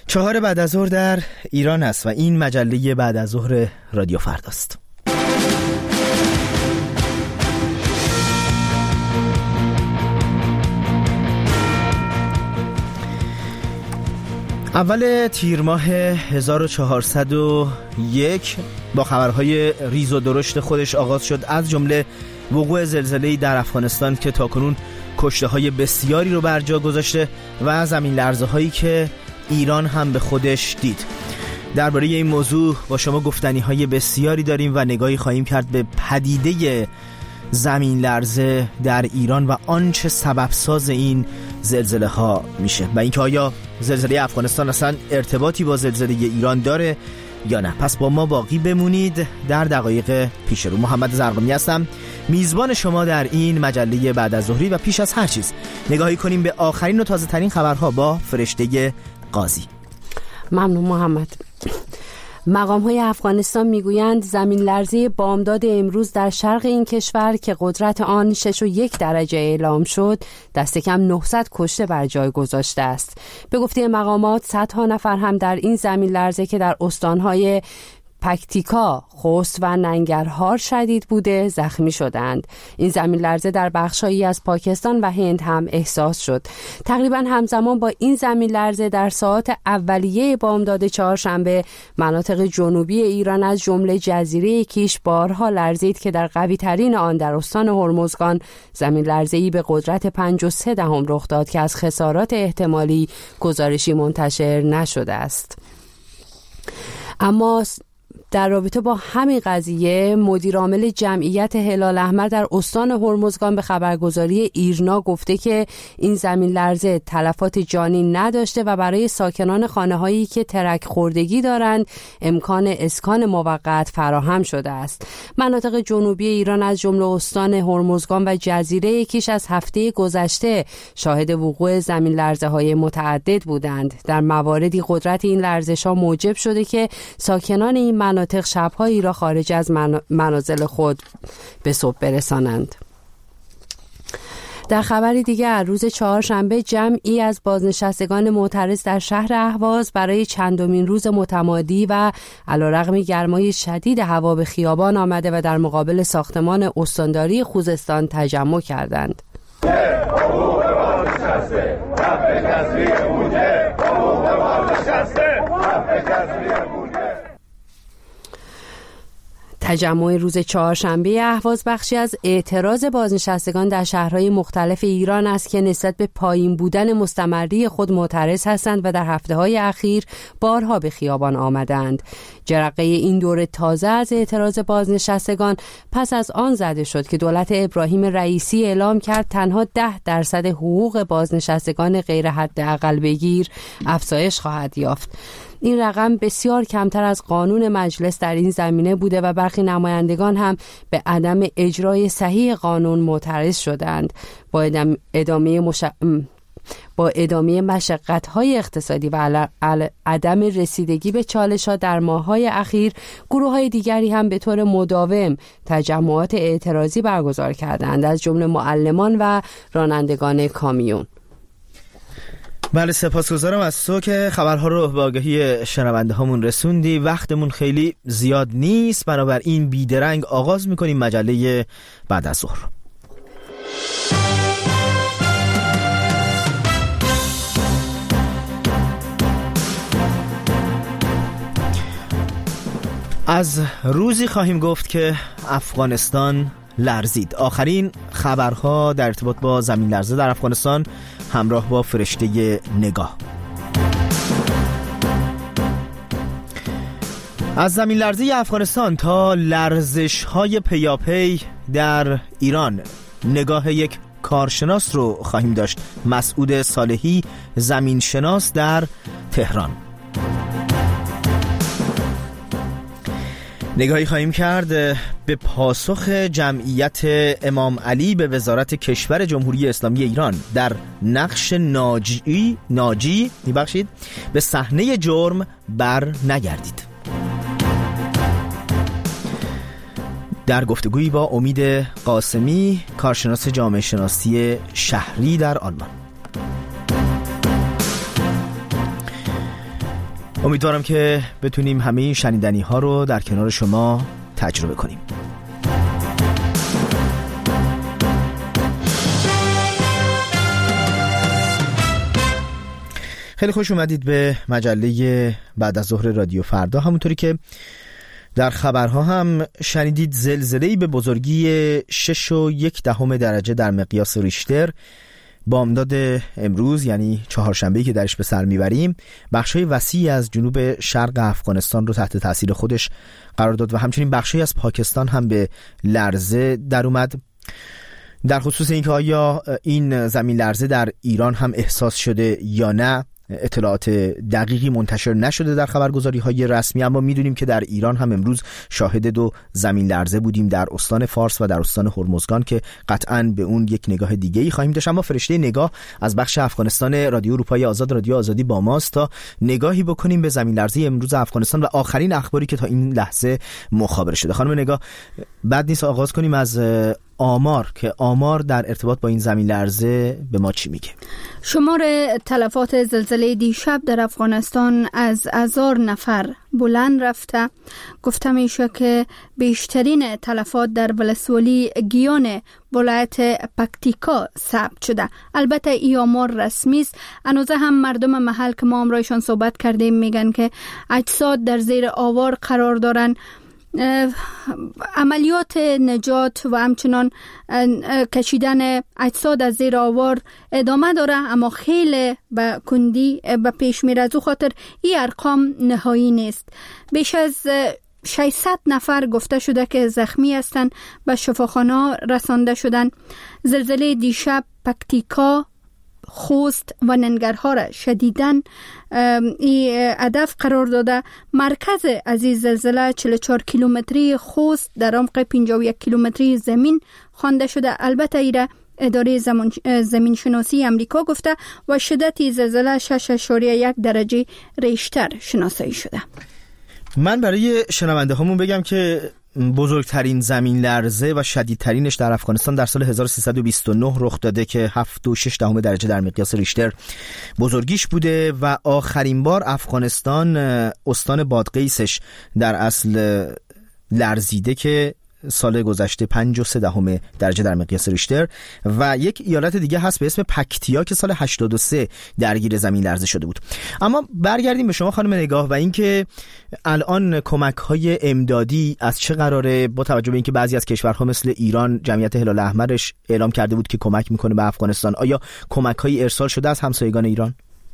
4 بعد از ظهر در ایران است و این مجله بعد از ظهر رادیو فرداست. اول تیر ماه 1401 با خبرهای ریز و درشت خودش آغاز شد، از جمله وقوع زلزله‌ای در افغانستان که تاکنون کشته‌های بسیاری رو بر جا گذاشته و زمین لرزه‌هایی که ایران هم به خودش دید. درباره این موضوع با شما گفتنی‌های بسیاری داریم و نگاهی خواهیم کرد به پدیده زمین لرزه در ایران و آنچه سبب ساز این زلزله ها میشه و اینکه آیا زلزله افغانستان اصلا ارتباطی با زلزله ایران داره یا نه. پس با ما باقی بمونید. در دقایق پیش رو محمد زرقامی هستم، میزبان شما در این مجله بعد از ظهری، و پیش از هر چیز نگاهی کنیم به آخرین و تازه ترین خبرها با فرشته قاضی. ممنون محمد. مقام‌های افغانستان میگویند زمین لرزه بامداد امروز در شرق این کشور که قدرت آن 6.1 درجه اعلام شد دست کم 900 کشته بر جای گذاشته است. به گفته مقامات صدها نفر هم در این زمین لرزه که در استان‌های پکتیکا، خوست و ننگرهار شدید بوده زخمی شدند. این زمین لرزه در بخشایی از پاکستان و هند هم احساس شد. تقریبا همزمان با این زمین لرزه در ساعات اولیه بامداد چهارشنبه مناطق جنوبی ایران از جمله جزیره کیش بارها لرزید که در قوی ترین آن در استان هرمزگان زمین لرزه‌ای به قدرت 5.3 رخ داد که از خسارات احتمالی گزارشی منتشر نشده است. اما در رابطه با همین قضیه مدیرعامل جمعیت هلال احمر در استان هرمزگان به خبرگزاری ایرنا گفته که این زمین لرزه تلفات جانی نداشته و برای ساکنان خانه‌هایی که ترک خوردگی دارند امکان اسکان موقت فراهم شده است. مناطق جنوبی ایران از جمله استان هرمزگان و جزیره کیش از هفته گذشته شاهد وقوع زمین لرزه‌های متعدد بودند. در مواردی قدرت این لرزش‌ها موجب شده که ساکنان این مناطق شب‌هایی را خارج از منازل خود به صبح برسانند. در خبری دیگر روز چهارشنبه جمعی از بازنشستگان معترض در شهر اهواز برای چندمین روز متمادی و علیرغم گرمای شدید هوا به خیابان آمده و در مقابل ساختمان استانداری خوزستان تجمع کردند. تجمع روز چهارشنبه اهواز بخشی از اعتراض بازنشستگان در شهرهای مختلف ایران است که نسبت به پایین بودن مستمری خود معترض هستند و در هفته‌های اخیر بارها به خیابان آمدند. جرقه این دوره تازه از اعتراض بازنشستگان پس از آن زده شد که دولت ابراهیم رئیسی اعلام کرد تنها 10% حقوق بازنشستگان غیر حداقل بگیر افزایش خواهد یافت. این رقم بسیار کمتر از قانون مجلس در این زمینه بوده و برخی نمایندگان هم به عدم اجرای صحیح قانون معترض شدند. با ادامه مشقت‌های اقتصادی و عدم رسیدگی به چالش‌ها در ماه‌های اخیر، گروه‌های دیگری هم به طور مداوم تجمعات اعتراضی برگزار کردند، از جمله معلمان و رانندگان کامیون. بله، سپاسگزارم از تو که خبرها رو به آگاهی شنونده هامون رسوندی. وقتمون خیلی زیاد نیست، بنابراین بیدرنگ آغاز میکنیم مجله بعد از ظهر. از روزی خواهیم گفت که افغانستان لرزید. آخرین خبرها در ارتباط با زمین لرزه در افغانستان همراه با فرشته نگاه. از زمین لرزه افغانستان تا لرزش‌های پیاپی در ایران نگاه یک کارشناس رو خواهیم داشت. مسعود صالحی، زمینشناس در تهران. نگاهی خواهیم کرد به پاسخ جمعیت امام علی به وزارت کشور جمهوری اسلامی ایران در نقش ناجی به صحنه جرم بر نگردید. در گفتگویی با امید قاسمی، کارشناس جامعه شناسی شهری در آلمان. امیدوارم که بتونیم همه این شنیدنی ها رو در کنار شما تجربه کنیم. خیلی خوش اومدید به مجله بعد از ظهر رادیو فردا. همونطوری که در خبرها هم شنیدید، زلزله‌ای به بزرگی 6.1 درجه در مقیاس ریشتر بامداد امروز، یعنی چهارشنبه‌ای که درش به سر میبریم، بخشای وسیعی از جنوب شرق افغانستان رو تحت تاثیر خودش قرار داد و همچنین بخشای از پاکستان هم به لرزه در اومد. در خصوص اینکه آیا این زمین لرزه در ایران هم احساس شده یا نه، اطلاعات دقیقی منتشر نشده در خبرگزاری‌های رسمی، اما میدونیم که در ایران هم امروز شاهد 2 زمین لرزه بودیم، در استان فارس و در استان هرمزگان، که قطعاً به اون یک نگاه دیگه‌ای خواهیم داشت. اما فرشته نگاه از بخش افغانستان رادیو اروپای آزاد، رادیو آزادی با ماست تا نگاهی بکنیم به زمین لرزه امروز افغانستان و آخرین اخباری که تا این لحظه مخابره شده. خانم نگاه، بد نیست آغاز کنیم از آمار، که آمار در ارتباط با این زمین لرزه به ما چی میگه؟ شمار تلفات زلزله دیشب در افغانستان از 1000 نفر بلند رفته. گفته میشه که بیشترین تلفات در ولسوالی گیان ولایت پکتیکا ثبت شده. البته این آمار رسمی است. هنوز هم مردم محل که ما امروزشان صحبت کردیم میگن که اجساد در زیر آوار قرار دارن. عملیات نجات و همچنان کشیدن اجساد از زیر آوار ادامه داره، اما خیلی به کندی به پیش میره. از او خاطر این ارقام نهایی نیست. بیش از 600 نفر گفته شده که زخمی هستند، به شفاخانه رسانده شدن. زلزله دیشب پکتیکا، خوست و ننگرهار را شدیداً این هدف قرار داده. مرکز از این زلزله 44 کیلومتری خوست در عمق 51 کیلومتری زمین خوانده شده. البته ایره اداره زمین شناسی امریکا گفته و شدت زلزله 6.1 درجه ریشتر شناسایی شده. من برای شنونده هامون بگم که بزرگترین زمین لرزه و شدیدترینش در افغانستان در سال 1329 رخ داده که 7.6 درجه در مقیاس ریشتر بزرگیش بوده و آخرین بار افغانستان استان بادغیسش در اصل لرزیده که سال گذشته 5.3 درجه در مقیاس ریشتر، و یک ایالت دیگه هست به اسم پکتیا که سال 83 درگیر زمین لرزه شده بود. اما برگردیم به شما خانم نگاه و اینکه الان کمک‌های امدادی از چه قراره، با توجه به اینکه بعضی از کشورها مثل ایران جمعیت هلال احمرش اعلام کرده بود که کمک میکنه به افغانستان. آیا کمک‌هایی ارسال شده از همسایگان ایران؟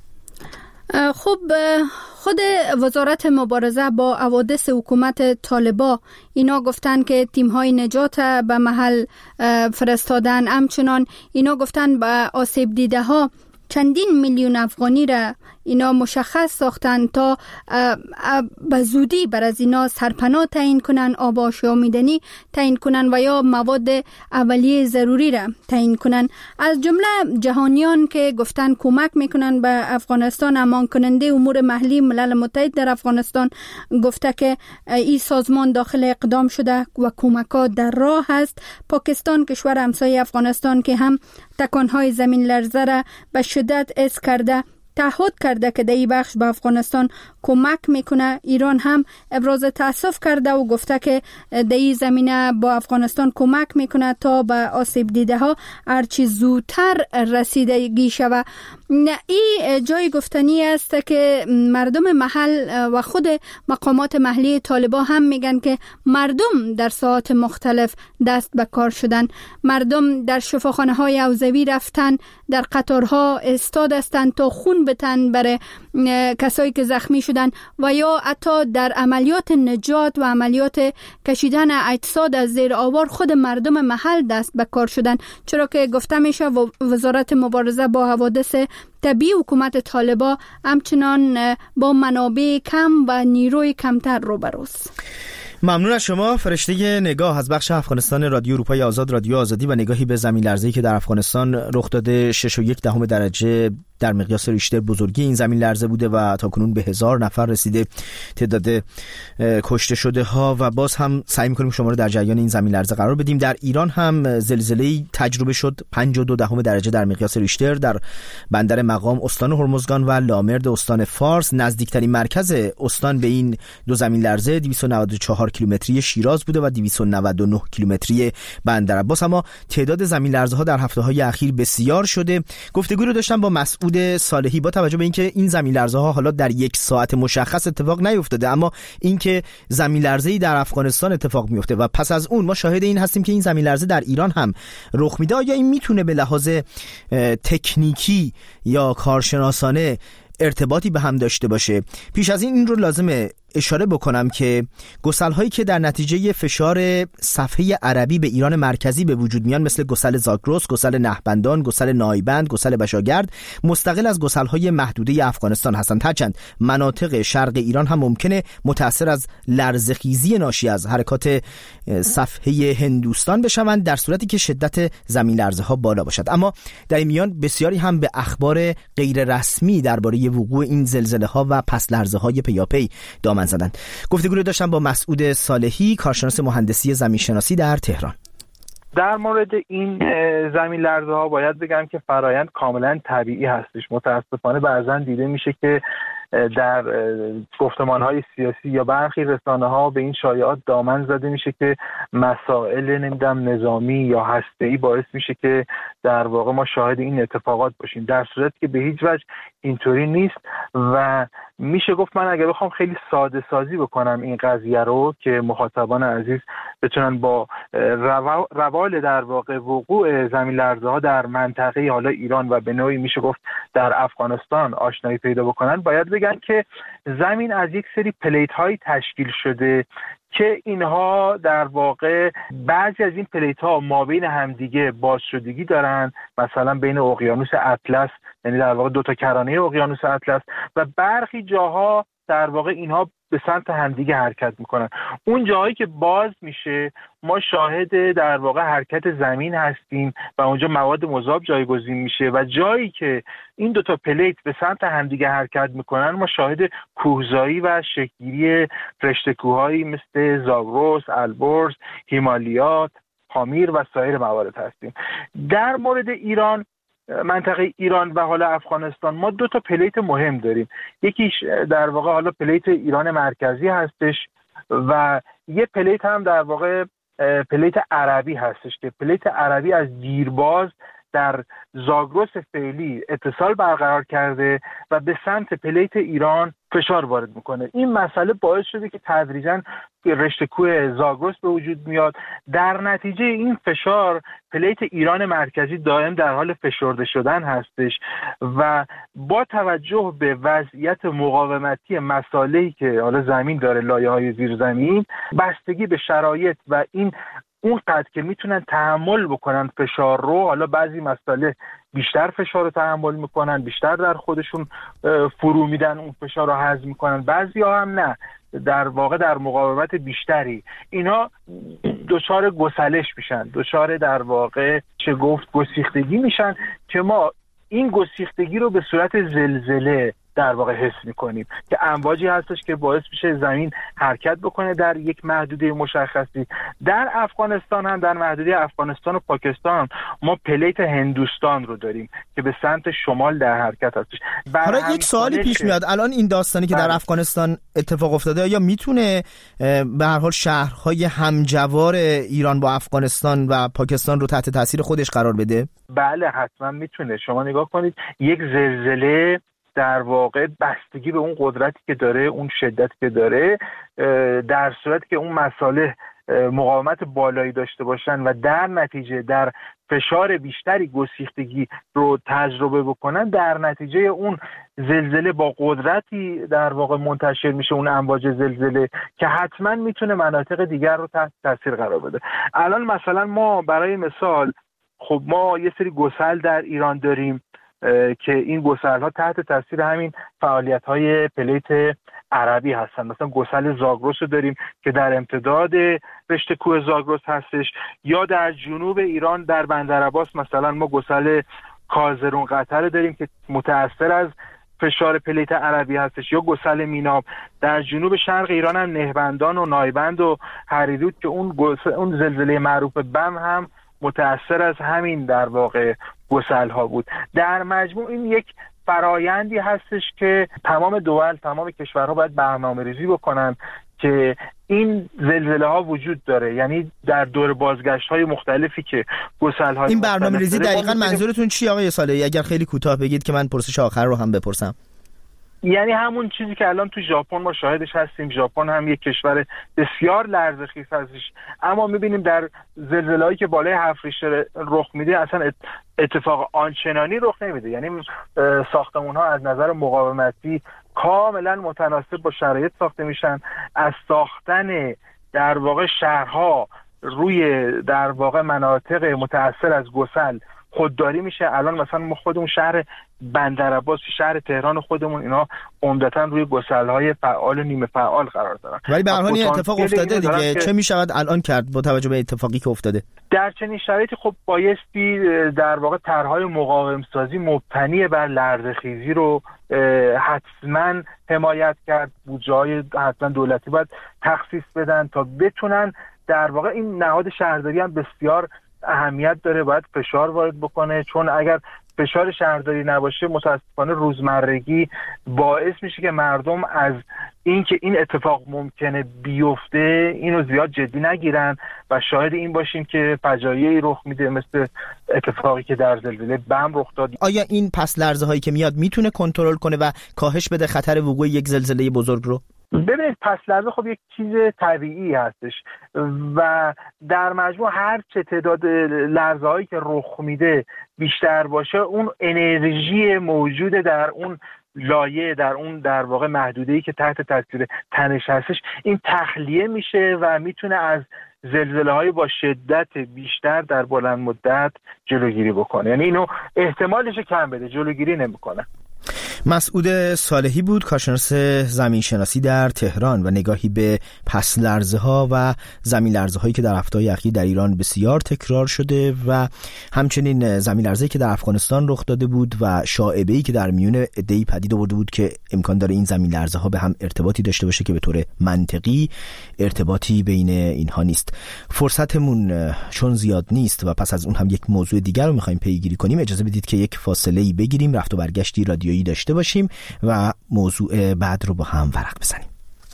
خب خود وزارت مبارزه با حوادث حکومت طالبان اینا گفتن که تیم‌های نجات به محل فرستادن. همچنان اینا گفتن به آسیب دیده ها چندین میلیون افغانی را اینا مشخص ساختن تا به زودی بر از اینا سرپناه تعیین کنن، آب و اشیا میدنی تعیین کنن و یا مواد اولیه ضروری را تعیین کنن. از جمله جهانیان که گفتن کمک میکنن به افغانستان، امان کننده امور محلی ملل متحد در افغانستان گفته که این سازمان داخل اقدام شده و کمک‌ها در راه است. پاکستان کشور همسایه افغانستان که هم تکانهای زمین لرزه را به شدت حس کرده تعهد کرده که در این بخش به افغانستان کمک میکنه. ایران هم ابراز تاسف کرده و گفته که در این زمینه با افغانستان کمک میکنه تا به آسیب دیده ها هرچی زودتر رسیدگی شود. این جای گفتنی است که مردم محل و خود مقامات محلی طالبان هم میگن که مردم در ساعات مختلف دست به کار شدن. مردم در شفاخانه های حوزوی رفتن، در قطارها استاد هستند تا خون بتن برای کسایی که زخمی شدن و یا حتی در عملیات نجات و عملیات کشیدن اجساد از زیر آوار خود مردم محل دست به کار شدن، چرا که گفته میشه وزارت مبارزه با حوادث طبیعی حکومت طالبان همچنان با منابع کم و نیروی کمتر روبروست. ممنون از شما. فرشته نگاه از بخش افغانستان رادیو اروپای آزاد، رادیو آزادی، و نگاهی به زمین لرزه‌ای که در افغانستان رخ داده. 6.1 درجه در مقیاس ریشتر بزرگی این زمین لرزه بوده و تاکنون به 1000 نفر رسیده تعداد کشته شده ها، و باز هم سعی می‌کنیم شما رو در جریان این زمین لرزه قرار بدیم. در ایران هم زلزله‌ای تجربه شد 5.2 درجه در مقیاس ریشتر در بندر مقام استان هرمزگان و لامرد استان فارس. نزدیکترین مرکز استان به این دو زمین لرزه 294 کیلومتری شیراز بوده و 299 کیلومتری بندر عباس. اما تعداد زمین لرزه ها در هفته‌های اخیر بسیار شده. گفتگو رو داشتم با مسعود صالحی. با توجه به اینکه این زمین لرزه ها حالا در یک ساعت مشخص اتفاق نیفتاده، اما اینکه زمین لرزه‌ای در افغانستان اتفاق میفته و پس از اون ما شاهد این هستیم که این زمین لرزه در ایران هم رخ میده، آیا این میتونه به لحاظ تکنیکی یا کارشناسانه ارتباطی به هم داشته باشه؟ پیش از این رو لازمه اشاره بکنم که گسل‌هایی که در نتیجه فشار صفحه عربی به ایران مرکزی به وجود میان، مثل گسل زاگرس، گسل نهبندان، گسل نایبند، گسل بشاگرد، مستقل از گسل‌های محدوده افغانستان هستند. هرچند مناطق شرق ایران هم ممکنه متأثر از لرزه‌خیزی ناشی از حرکات صفحه هندوستان بشوند در صورتی که شدت زمین لرزه‌ها بالا باشد. اما در این میان بسیاری هم به اخبار غیر رسمی درباره وقوع این زلزله‌ها و پس لرزه‌های پیاپی دامن زدند. گفتگو رو داشتم با مسعود صالحی، کارشناس مهندسی زمینشناسی در تهران. در مورد این زمین لرزه ها باید بگم که فرایند کاملا طبیعی هستش. متاسفانه بعضا دیده میشه که در گفتمان‌های سیاسی یا برخی رسانه‌ها به این شایعات دامن زده میشه که مسائل نظامی یا هسته‌ای باعث میشه که در واقع ما شاهد این اتفاقات باشیم، در صورتی که به هیچ وجه اینطوری نیست. و میشه گفت من اگر بخوام خیلی ساده سازی بکنم این قضیه رو که مخاطبان عزیز بتونن با روال در واقع وقوع زمین لرزه ها در منطقه حالا ایران و به نوعی میشه گفت در افغانستان آشنایی پیدا بکنن، باید بگن که زمین از یک سری پلیت های تشکیل شده که اینها در واقع بعضی از این پلیت ها مابین همدیگه بازشدگی دارن، مثلا بین اقیانوس اطلس، یعنی در واقع دو تا کرانه اقیانوس اطلس، و برخی جاها در واقع اینها به سمت همدیگه حرکت میکنن. اون جاهایی که باز میشه ما شاهد در واقع حرکت زمین هستیم و اونجا مواد مذاب جایگزین میشه، و جایی که این دوتا پلیت به سمت همدیگه حرکت میکنن ما شاهد کوهزایی و شکلگیری رشته کوههایی مثل زاگرس، البرز، هیمالیات، پامیر و سایر موارد هستیم. در مورد ایران، منطقه ایران و حالا افغانستان، ما دو تا پلیت مهم داریم. یکیش در واقع حالا پلیت ایران مرکزی هستش و یه پلیت هم در واقع پلیت عربی هستش که پلیت عربی از دیرباز در زاگرس فعلی اتصال برقرار کرده و به سمت پلیت ایران فشار وارد میکنه. این مسئله باعث شده که تدریجاً رشته کوه زاگرس به وجود میاد. در نتیجه این فشار پلیت ایران مرکزی دائم در حال فشرده شدن هستش و با توجه به وضعیت مقاومتی مساله‌ای که حالا زمین داره، لایه‌های زیرزمین، بستگی به شرایط و این اون قدر که میتونن تحمل بکنن فشار رو، حالا بعضی مسائل بیشتر فشار رو تحمل میکنن، بیشتر در خودشون فرو میدن، اون فشار رو هضم میکنن، بعضی ها هم نه، در واقع در مقاومت بیشتری اینا دچار گسلش میشن، دچار در واقع چه گفت گسیختگی میشن که ما این گسیختگی رو به صورت زلزله در واقع حس میکنیم که امواجی هستش که باعث میشه زمین حرکت بکنه در یک محدوده مشخصی. در افغانستان هم، در محدوده افغانستان و پاکستان، ما پلیت هندوستان رو داریم که به سمت شمال در حرکت هستش. حالا یک سوالی پیش میاد، الان این داستانی که در افغانستان اتفاق افتاده آیا میتونه به هر حال شهرهای همجوار ایران با افغانستان و پاکستان رو تحت تاثیر خودش قرار بده؟ بله حتما میتونه. شما نگاه کنید، یک زلزله در واقع بستگی به اون قدرتی که داره، اون شدتی که داره، در صورتی که اون مساله مقاومت بالایی داشته باشن و در نتیجه در فشار بیشتری گسیختگی رو تجربه بکنن، در نتیجه اون زلزله با قدرتی در واقع منتشر میشه، اون امواج زلزله، که حتما میتونه مناطق دیگر رو تحت تاثیر قرار بده. الان مثلا ما برای مثال، خب ما یه سری گسل در ایران داریم که این گسل‌ها تحت تاثیر همین فعالیت‌های پلیت عربی هستن. مثلا گسل زاگرس رو داریم که در امتداد رشته کوه زاگرس هستش، یا در جنوب ایران در بندرعباس مثلا ما گسل کازرون قطر داریم که متأثر از فشار پلیت عربی هستش، یا گسل میناب. در جنوب شرق ایران هم نهبندان و نایبند و هریرود که اون زلزله معروف بم هم متأثر از همین در واقع گسل ها بود. در مجموع این یک فرایندی هستش که تمام دول، تمام کشورها باید برنامه‌ریزی بکنن که این زلزله ها وجود داره. یعنی در دور بازگشت های مختلفی که گسل های این برنامه‌ریزی دقیقاً منظورتون چی آقای صالحی؟ اگر خیلی کوتاه بگید که من پرسش آخر رو هم بپرسم. یعنی همون چیزی که الان تو ژاپن ما شاهدش هستیم. ژاپن هم یک کشور بسیار لرزه‌خیز هستش، اما می‌بینیم در زلزله‌ای که بالای 7 ریشتر رخ میده اصلا اتفاق آنچنانی رخ نمیده. یعنی ساختمان‌ها از نظر مقاومتی کاملا متناسب با شرایط ساخته میشن. از ساختن در واقع شهرها روی در واقع مناطق متأثر از گسل خودداری میشه. الان مثلا ما خودمون شهر بندرعباس، شهر تهران خودمون، اینا عمدتاً روی گسل‌های فعال و نیمه فعال قرار دارن. ولی به هر حال این اتفاق افتاده دیگه. چه میشود الان کرد با توجه به اتفاقی که افتاده؟ در چنین شرایطی خب بایستی در واقع طرح‌های مقاوم سازی مبتنی بر لرزه‌خیزی رو حتما حمایت کرد. بودجه‌های حتما دولتی باید تخصیص بدن تا بتونن در واقع این نهاد شهرداری هم بسیار اهمیت داره، باید فشار وارد بکنه، چون اگر فشار شهرداری نباشه متاسفانه روزمرگی باعث میشه که مردم از اینکه این اتفاق ممکنه بیفته اینو زیاد جدی نگیرن و شاهد این باشیم که فجایعی رخ میده مثل اتفاقی که در زلزله بم رخ داد. آیا این پس لرزه هایی که میاد میتونه کنترل کنه و کاهش بده خطر وقوع یک زلزله بزرگ رو؟ ببینید پس لرزه خب یک چیز طبیعی هستش و در مجموع هر چه تعداد لرزه هایی که رخ میده بیشتر باشه، اون انرژی موجود در اون لایه، در اون در واقع محدوده‌ای که تحت تاثیر تنش هستش، این تخلیه میشه و میتونه از زلزله‌های با شدت بیشتر در بلند مدت جلوگیری بکنه. یعنی اینو احتمالش کم بده، جلوگیری نمیکنه. مسعود صالحی بود، کارشناس زمین شناسی در تهران و نگاهی به پس لرزه ها و زمین لرزه هایی که در هفته‌های اخیر در ایران بسیار تکرار شده و همچنین زمین لرزه‌ای که در افغانستان رخ داده بود و شائبه‌ای که در میون عده‌ای پدید آورده بود که امکان داره این زمین لرزه ها به هم ارتباطی داشته باشه که به طور منطقی ارتباطی بین اینها نیست. فرصتمون چون زیاد نیست و پس از اون هم یک موضوع دیگر رو می‌خوایم پیگیری کنیم، اجازه بدید که یک فاصله‌ای بگیریم، رفت و برگشتی رادیویی داشته باشیم و موضوع بعد رو با هم ورق بزنیم.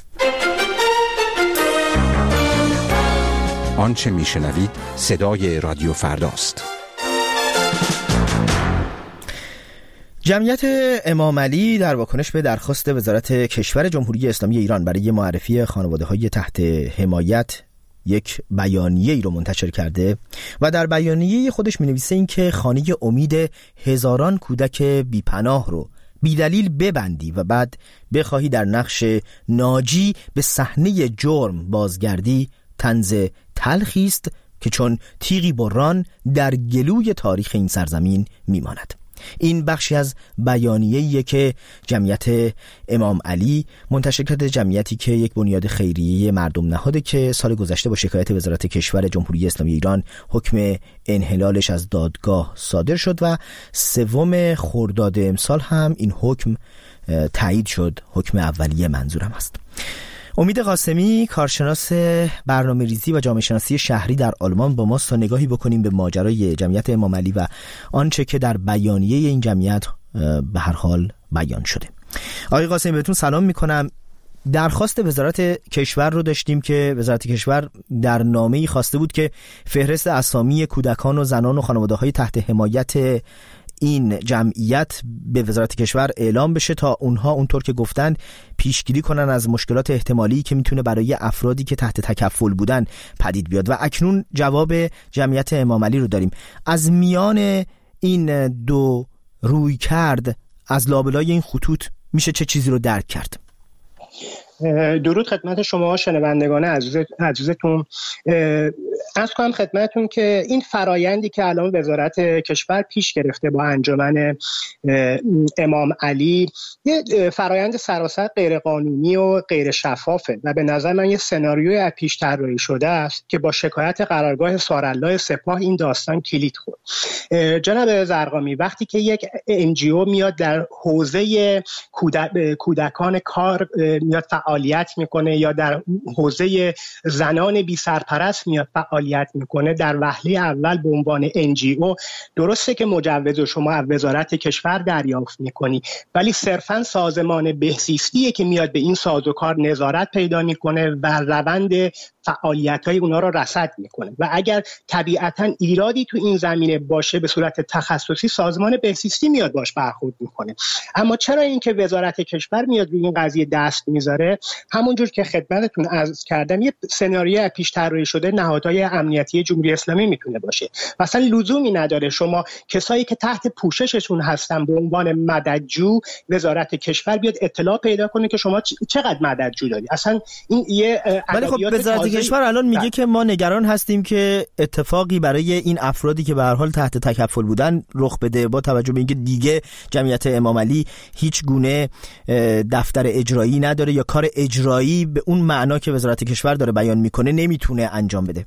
آنچه میشنوید صدای رادیو فرداست. جمعیت امام علی در واکنش به درخواست وزارت کشور جمهوری اسلامی ایران برای معرفی خانواده‌های تحت حمایت یک بیانیه‌ای رو منتشر کرده و در بیانیه خودش می‌نویسه این که خانه امید هزاران کودک بی‌پناه رو بی‌دلیل ببندی و بعد بخواهی در نقش ناجی به صحنه جرم بازگردی طنز تلخی است که چون تیغی بران در گلوی تاریخ این سرزمین میماند. این بخشی از بیانیه‌ایه که جمعیت امام علی منتشر کرده، جمعیتی که یک بنیاد خیریه مردم نهاده که سال گذشته با شکایت وزارت کشور جمهوری اسلامی ایران حکم انحلالش از دادگاه صادر شد و 3 خرداد امسال هم این حکم تایید شد. حکم اولیه منظورم است. امید قاسمی، کارشناس برنامه‌ریزی و جامعه شناسی شهری در آلمان با ماست تا نگاهی بکنیم به ماجرای جمعیت امام علی و آنچه که در بیانیه این جمعیت به هر حال بیان شده. آقای قاسمی بهتون سلام میکنم. درخواست وزارت کشور رو داشتیم که وزارت کشور در نامه‌ای خواسته بود که فهرست اسامی کودکان و زنان و خانواده‌های تحت حمایت این جمعیت به وزارت کشور اعلام بشه تا اونها اونطور که گفتن پیشگیری کنن از مشکلات احتمالی که میتونه برای افرادی که تحت تکفل بودن پدید بیاد و اکنون جواب جمعیت امام علی رو داریم. از میان این دو روی کرد از لابلای این خطوط میشه چه چیزی رو درک کرد؟ درود خدمت شما شنوندگان عزیزتون. عرض کنم خدمتتون که این فرایندی که الان وزارت کشور پیش گرفته با انجمن امام علی یه فرایند سراسر غیر قانونی و غیر شفافه و به نظر من یه سناریوی از پیش طراحی شده است که با شکایت قرارگاه سارالله سپاه این داستان کلید خورد. جناب زرقامی، وقتی که یک NGO میاد در حوزه کودکان کار میاد فعالیت میکنه یا در حوزه زنان بی سرپرست میاد فعالیت میکنه، در وهله اول به عنوان NGO درسته که مجوز شما از وزارت کشور دریافت میکنی، ولی صرفا سازمان بهزیستیه که میاد به این سازوکار نظارت پیدا میکنه و روند فعالیت‌های اونا رو رصد میکنه و اگر طبیعتاً ایرادی تو این زمینه باشه به صورت تخصصی سازمان بهزیستی میاد باش برخورد میکنه. اما چرا اینکه وزارت کشور میاد روی این قضیه دست میذاره؟ همونجور که خدمتتون عرض کردم یه سناریوی پیش طراحی شده نهادهای امنیتی جمهوری اسلامی میتونه باشه. مثلا لزومی نداره شما کسایی که تحت پوشششون هستن به عنوان مددجو وزارت کشور بیاد اطلاع پیدا کنه که شما چقدر مددجو داری. اصلا این یه ولی خب وزارت کشور الان میگه که ما نگران هستیم که اتفاقی برای این افرادی که به هر حال تحت تکفل بودن رخ بده، با توجه به اینکه دیگه جمعیت امام علی هیچ گونه دفتر اجرایی نداره یا کار اجرایی به اون معنا که وزارت کشور داره بیان میکنه نمیتونه انجام بده.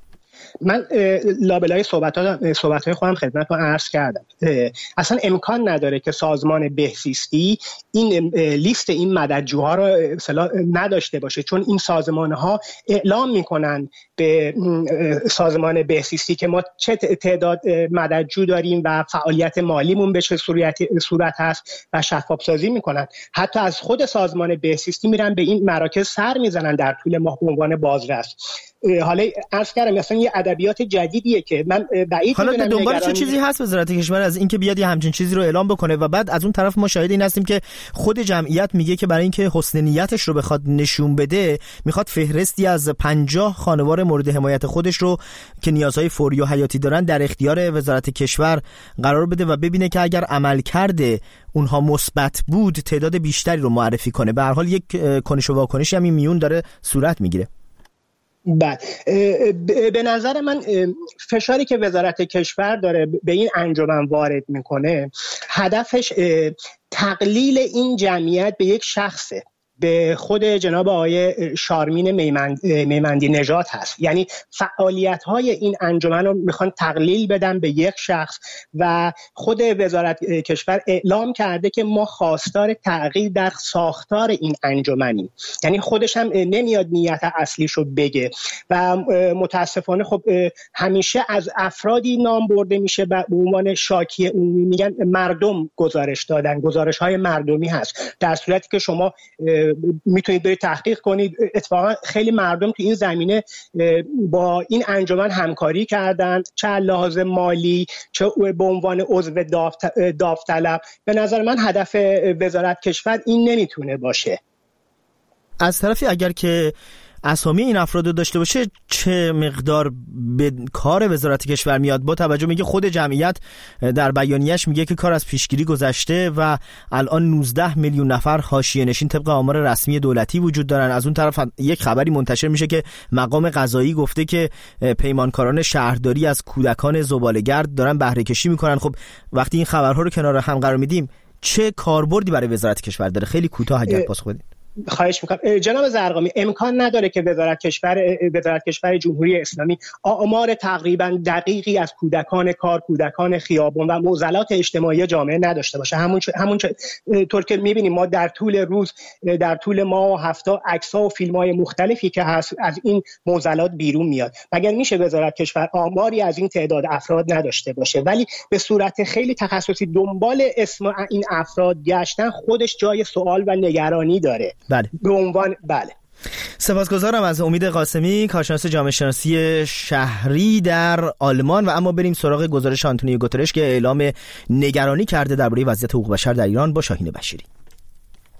من لابلای صحبت‌های خودم خدمتتون عرض کردم اصلا امکان نداره که سازمان بهزیستی این لیست این مددجوها رو نداشته باشه، چون این سازمان‌ها اعلام میکنن به سازمان بهزیستی که ما چه تعداد مددجو داریم و فعالیت مالیمون به چه صورت هست و شفاف سازی میکنن. حتی از خود سازمان بهزیستی میرن به این مراکز سر میزنن در طول ماه به عنوان بازرس. حالا عرض کردم مثلا یه ادبیات جدیدیه که من بعید حالا دنبال چه چیزی هست وزارت کشور از اینکه بیاد یه همچین چیزی رو اعلام بکنه و بعد از اون طرف ما شاهد این هستیم که خود جمعیت میگه که برای اینکه حسن نیتش رو بخواد نشون بده میخواد فهرستی از 50 خانوار مورد حمایت خودش رو که نیازهای فوری و حیاتی دارن در اختیار وزارت کشور قرار بده و ببینه که اگر عمل کرده اونها مثبت بود تعداد بیشتری رو معرفی کنه. به هر حال یک کنش و واکنشی هم این میون داره صورت میگیره. بعد به نظر من فشاری که وزارت کشور داره به این انجمن وارد میکنه هدفش تقلیل این جمعیت به یک شخصه، به خود جناب آقای شارمین میمندی نژاد هست. یعنی فعالیت‌های این انجمن رو میخوان تقلیل بدن به یک شخص و خود وزارت کشور اعلام کرده که ما خواستار تغییر در ساختار این انجمنیم. یعنی خودش هم نمیاد نیت اصلیشو بگه و متاسفانه خب همیشه از افرادی نام برده میشه به عنوان شاکی عمومی، میگن مردم گزارش دادن، گزارش‌های مردمی هست، در صورتی که شما میتونید برید تحقیق کنید اتفاقا خیلی مردم تو این زمینه با این انجمن همکاری کردن، چه لحاظ مالی چه به عنوان عضو داوطلب. به نظر من هدف وزارت کشور این نمیتونه باشه. از طرفی اگر که اسامی این افراد رو داشته باشه چه مقدار به کار وزارت کشور میاد، با توجه به اینکه خود جمعیت در بیانیه‌اش میگه که کار از پیشگیری گذشته و الان 19 میلیون نفر حاشیه نشین طبق آمار رسمی دولتی وجود دارن. از اون طرف یک خبری منتشر میشه که مقام قضایی گفته که پیمانکاران شهرداری از کودکان زباله‌گرد دارن بهره کشی میکنن. خب وقتی این خبرها رو کنار هم قرار میدیم چه کاربردی برای وزارت کشور داره؟ خیلی کوتاه اگر پاسخ بدید. خواهش میکنم. جناب زرقامی، امکان نداره که وزارت کشور جمهوری اسلامی آمار تقریبا دقیقی از کودکان کار، کودکان خیابان و معضلات اجتماعی جامعه نداشته باشه. همون طور که میبینیم ما در طول روز، در طول ماه و هفته عکس‌ها و فیلم‌های مختلفی که هست از این معضلات بیرون میاد. مگر میشه وزارت کشور آماری از این تعداد افراد نداشته باشه؟ ولی به صورت خیلی تخصصی دنبال اسم این افراد گشتن خودش جای سوال و نگرانی داره. بله. به عنوان بله. سپاسگزارم از امید قاسمی، کارشناس جامعه شناسی شهری در آلمان. و اما بریم سراغ گزارش آنتونیو گوترش که اعلام نگرانی کرده درباره وضعیت حقوق بشر در ایران با شاهین بشیری.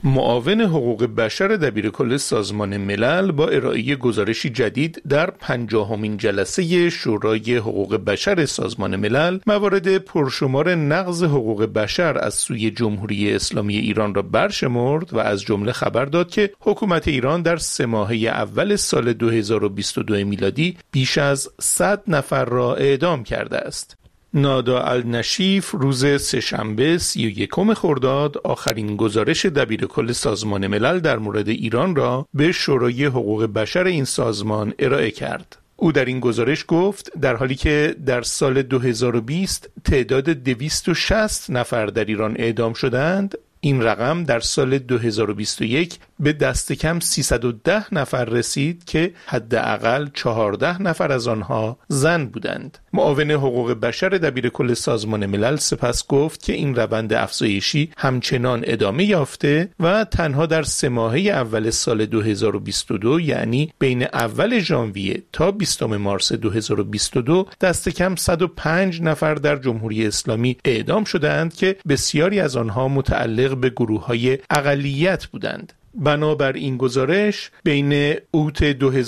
معاون حقوق بشر دبیرکل سازمان ملل با ارائه گزارشی جدید در 50مین جلسه شورای حقوق بشر سازمان ملل موارد پرشمار نقض حقوق بشر از سوی جمهوری اسلامی ایران را برشمرد و از جمله خبر داد که حکومت ایران در 3 ماهه اول سال 2022 میلادی بیش از 100 نفر را اعدام کرده است. نادا النشیف روز سه‌شنبه 31 خرداد آخرین گزارش دبیرکل سازمان ملل در مورد ایران را به شورای حقوق بشر این سازمان ارائه کرد. او در این گزارش گفت در حالی که در سال 2020 تعداد 260 نفر در ایران اعدام شدند، این رقم در سال 2021 به دست کم 310 نفر رسید که حداقل 14 نفر از آنها زن بودند. معاون حقوق بشر دبیرکل سازمان ملل سپس گفت که این روند افزایشی همچنان ادامه یافته و تنها در 3 ماهه اول سال 2022 یعنی بین اول ژانویه تا 20 مارس 2022 دست کم 105 نفر در جمهوری اسلامی اعدام شدند که بسیاری از آنها متعلق به گروه‌های اقلیت بودند. بنابر این گزارش بین اوت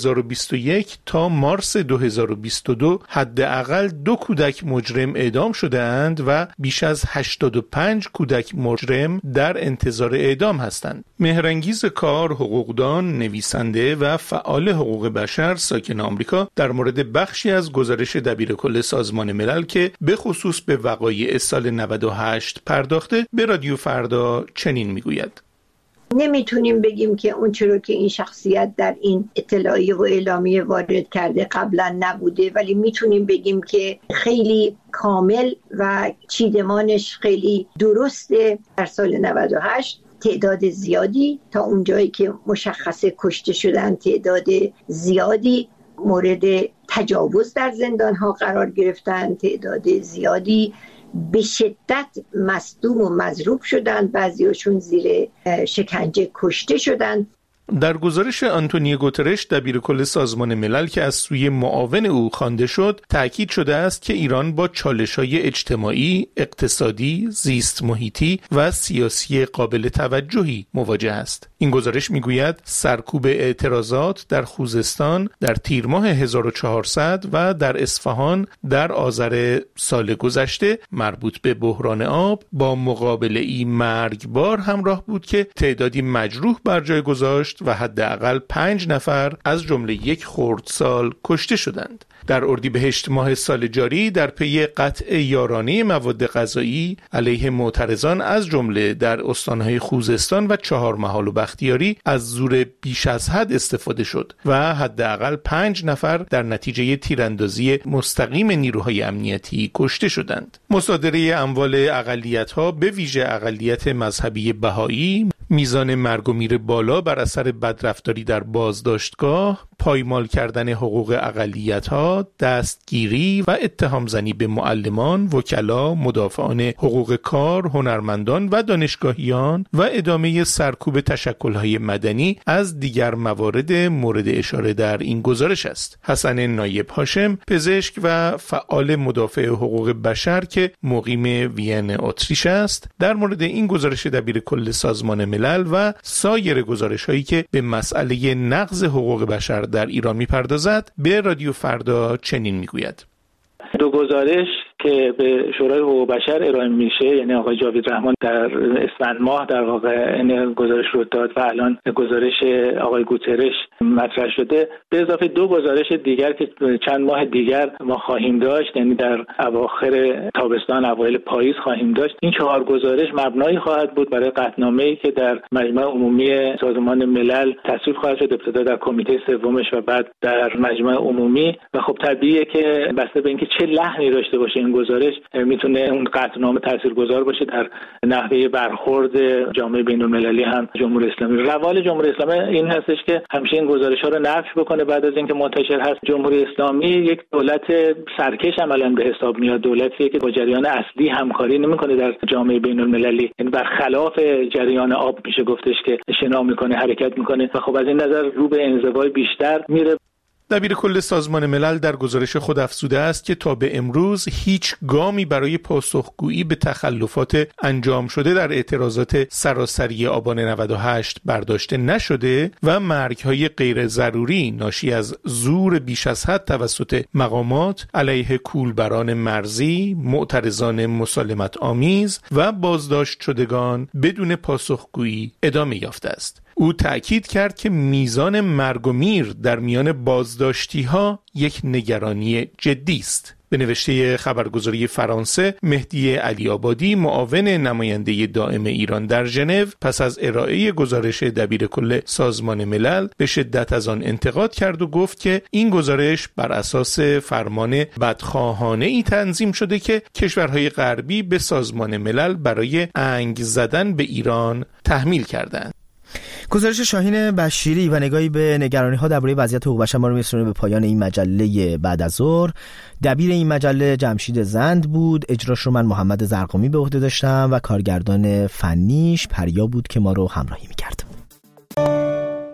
2021 تا مارس 2022 حداقل 2 کودک مجرم اعدام شده‌اند و بیش از 85 کودک مجرم در انتظار اعدام هستند. مهرانگیز کار، حقوقدان، نویسنده و فعال حقوق بشر ساکن آمریکا در مورد بخشی از گزارش دبیرکل سازمان ملل که به خصوص به وقایع سال 98 پرداخته به رادیو فردا چنین میگوید: نمیتونیم بگیم که اون چرا که این شخصیت در این اطلاعیه و اعلامیه وارد کرده قبلا نبوده، ولی میتونیم بگیم که خیلی کامل و چیدمانش خیلی درسته. در سال 98 تعداد زیادی تا اونجایی که مشخصه کشته شدن، تعداد زیادی مورد تجاوز در زندان‌ها قرار گرفتن، تعداد زیادی به شدت مصدوم و مضروب شدند، بعضیاشون زیر شکنجه کشته شدند. در گزارش آنتونیو گوترش دبیرکل سازمان ملل که از سوی معاون او خوانده شد، تأکید شده است که ایران با چالش‌های اجتماعی، اقتصادی، زیست محیطی و سیاسی قابل توجهی مواجه است. این گزارش میگوید سرکوب اعتراضات در خوزستان در تیر ماه 1400 و در اصفهان در آذر سال گذشته مربوط به بحران آب با مقابله‌ای مرگبار همراه بود که تعدادی مجروح بر جای گذاشت و حداقل 5 نفر از جمله 1 خردسال کشته شدند. در اردیبهشت ماه سال جاری در پی قطع یارانه مواد غذایی علیه معترضان از جمله در استانهای خوزستان و چهارمحال و بختیاری از زور بیش از حد استفاده شد و حداقل 5 نفر در نتیجه تیراندازی مستقیم نیروهای امنیتی کشته شدند. مصادره اموال اقلیت‌ها به ویژه اقلیت مذهبی بهایی، میزان مرگ و میر بالا بر اثر بدرفتاری در بازداشتگاه، پایمال کردن حقوق اقلیت‌ها، دستگیری و اتهام زنی به معلمان، وکلا، مدافعان حقوق کار، هنرمندان و دانشگاهیان و ادامه سرکوب تشکل‌های مدنی از دیگر موارد مورد اشاره در این گزارش است. حسن نایب هاشم، پزشک و فعال مدافع حقوق بشر که مقیم وین اتریش است، در مورد این گزارش دبیرکل سازمان ملل و سایر گزارش‌هایی که به مسئله نقض حقوق بشر در ایران می‌پردازد به رادیو فردا چنین میگوید: 2 گزارش که به شورای حقوق بشر ارائه میشه، یعنی آقای جاوید رحمان در اسفند ماه در واقع این گزارش رو داد و الان گزارش آقای گوترش مطرح شده، به اضافه 2 گزارش دیگر که چند ماه دیگر ما خواهیم داشت، یعنی در اواخر تابستان اوایل پاییز خواهیم داشت. این 4 گزارش مبنایی خواهد بود برای قطعنامه‌ای که در مجمع عمومی سازمان ملل تصویب خواهد شد، ابتدا در کمیته سومش و بعد در مجمع عمومی. و خب طبیعیه که بسته به اینکه چه لحنی داشته باشه این گزارش میتونه اون قطعنامه تاثیرگذار باشه در نحوه برخورد جامعه بین‌المللی هم جمهوری اسلامی. روال جمهوری اسلامی این هستش که همیشه این گزارش‌ها رو نفی بکنه بعد از اینکه منتشر هست. جمهوری اسلامی یک دولت سرکش عملاً به حساب میاد، دولتیه که با جریان اصلی همکاری نمی‌کنه در جامعه بین‌المللی، یعنی برخلاف جریان آب میشه گفتش که شنا می‌کنه، حرکت می‌کنه و خب از این نظر رو به انزوای بیشتر میره. دبیر کل سازمان ملل در گزارش خود افزوده است که تا به امروز هیچ گامی برای پاسخگویی به تخلفات انجام شده در اعتراضات سراسری آبان 98 برداشته نشده و مرگ‌های غیر ضروری ناشی از زور بیش از حد توسط مقامات علیه کولبران مرزی، معترضان مسالمت آمیز و بازداشت شدگان بدون پاسخگویی ادامه یافته است. او تأکید کرد که میزان مرگ و میر در میان بازداشتی‌ها یک نگرانی جدی است. به نوشته خبرگزاری فرانسه، مهدی علی آبادی، معاون نماینده دائم ایران در ژنو، پس از ارائه گزارش دبیر کل سازمان ملل به شدت از آن انتقاد کرد و گفت که این گزارش بر اساس فرمان بدخواهانه‌ای تنظیم شده که کشورهای غربی به سازمان ملل برای انگ زدن به ایران تحمیل کردند. گزارش شاهین بشیری و نگاهی به نگرانی‌ها درباره وضعیت حقوق بشر ما رو می‌رسونه به پایان این مجله بعد از ظهر. دبیر این مجله جمشید زند بود، اجراش رو من محمد زرقامی به عهده داشتم و کارگردان فنیش پریا بود که ما رو همراهی می‌کرد.